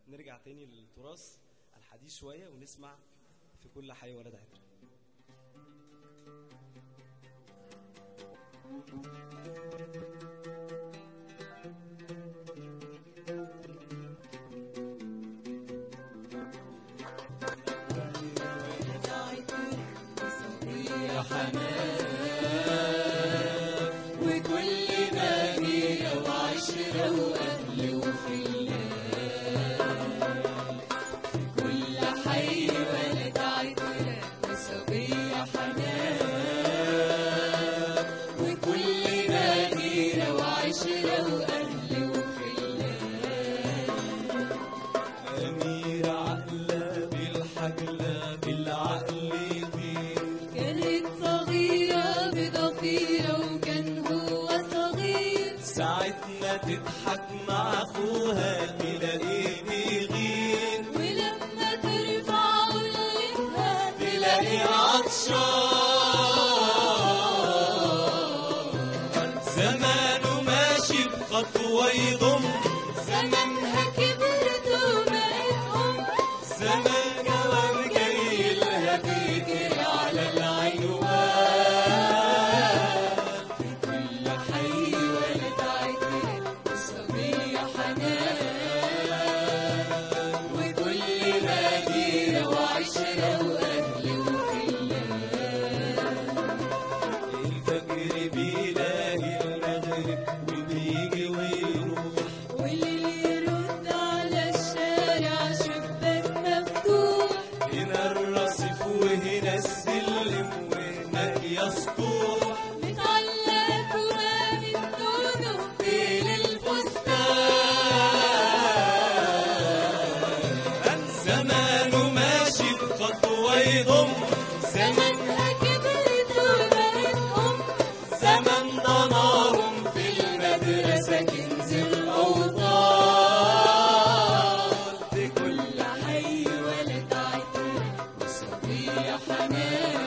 نرجع تاني للتراث الحديث شوية ونسمع في كل حي ولد عترة. يا حمام وكل مدينة وعشرة وأهل وخلان في كل حي ولد عترة وصبية حنان وكل مدينة وعشرة وأهل وخلان أميرة عقلة بالحجلة بالعقل كانت صغيرة بضفيرة وكان هو صغير ساعتنا تضحك مع أخوها تلاقيه بيغير ولما ترفع ولدها تلاقيه عطشان زمانه ماشي بخطوة يضم زمنها كبرت وبقت أم زمان جواب جاي لها بيجري على العنوان في كل حي ولد عترة وصبية حنان وكل مدينة وعشرة وأهل وخلان الفجر بيلاقي المغرب وبيجي ويروح والليل يرد على الشارع شباك مفتوح هنا الرصيف وهنا السلم وهناك يسطوح متعلق ورامي الدونه في الفستان زمانه ماشي بخطوة يضم زمنها كبرت وبقت أم زمن ضناهم في المدرسة كنز الأوطان في كل حي ولد عترة وصبية حنان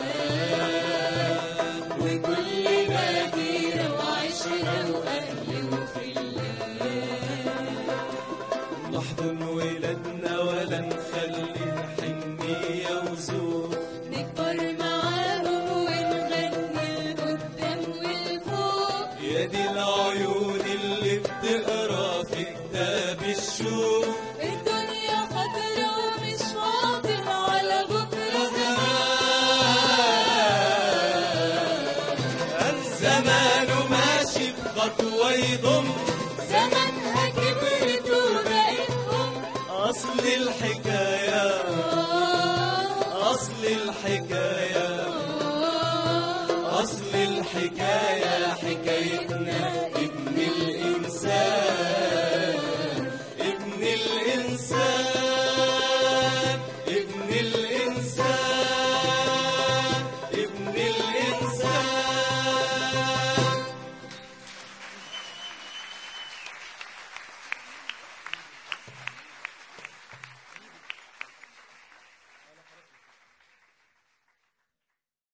وكل مدينة وعشرة وأهل وخلان نحضن ولادنا ولا نخلي حنية وذوق نكبر معاهم ونغني لقدام ولفوق يا دي العيون اللي بتقرا في كتاب الشوق الدنيا خضرا ومش فاضل على بكرة زمانه ماشي بخطوة يضم زمنها كبرت وبقت أم أصل الحكاية أصل الحكاية أصل الحكاية حكايتنا